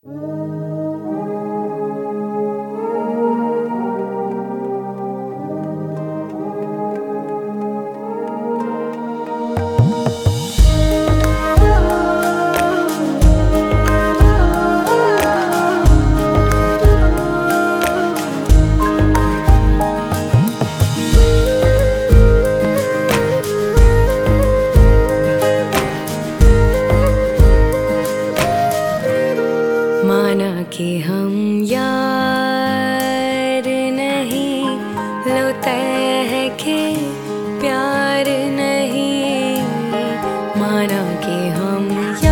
माना कि हम यार नहीं, लो तय है कि प्यार नहीं। माना कि हम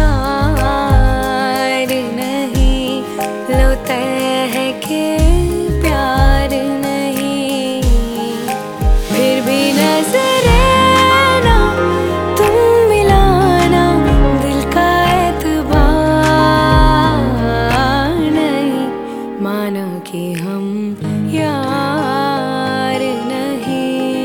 यार नहीं, लो तय है कि प्यार नहीं। फिर भी नजरें ना तुम मिलाना, दिल का एतबार नहीं। माना कि हम यार नहीं।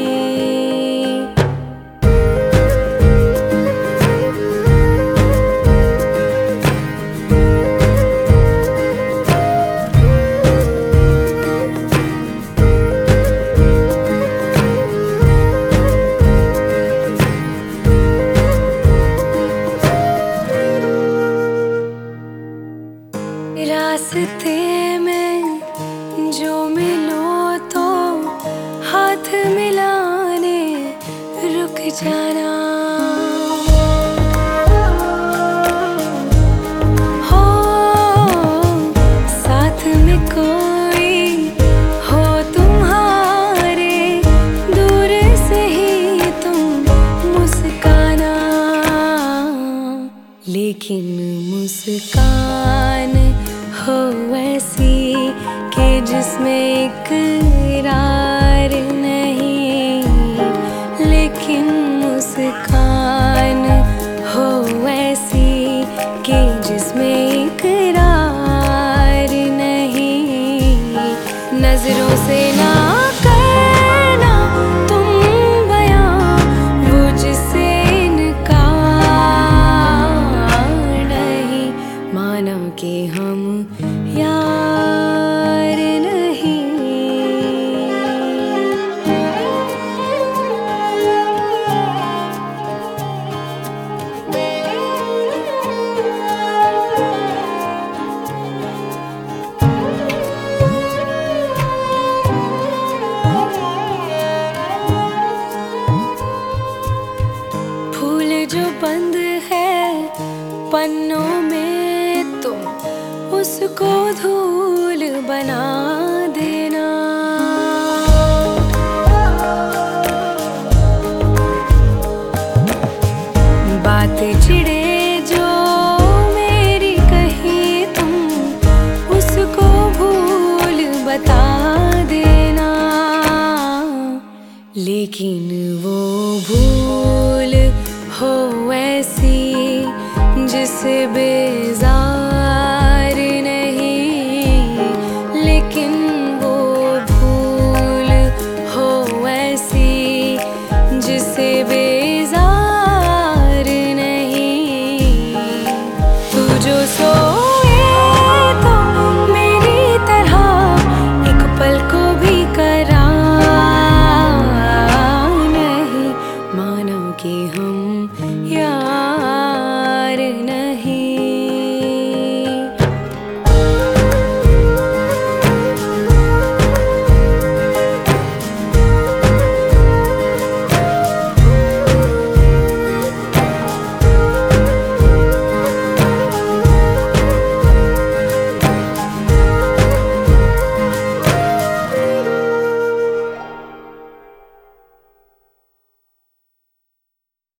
रास्ते में जो मिलो तो हाथ मिलाने रुक जाना। हो साथ में कोई हो तुम्हारे, दूर से ही तुम मुस्काना। लेकिन मुस्कान हो ऐसी कि जिसमें इकरार नहीं। लेकिन मुस्कान हो ऐसी कि जिसमें इकरार नहीं। नजरों से ना करना तुम बयां वो जिससे इनकार नहीं। माना कि हम यार नहीं। फूल जो बंद है पन्नों में, तुम उसको धूल बना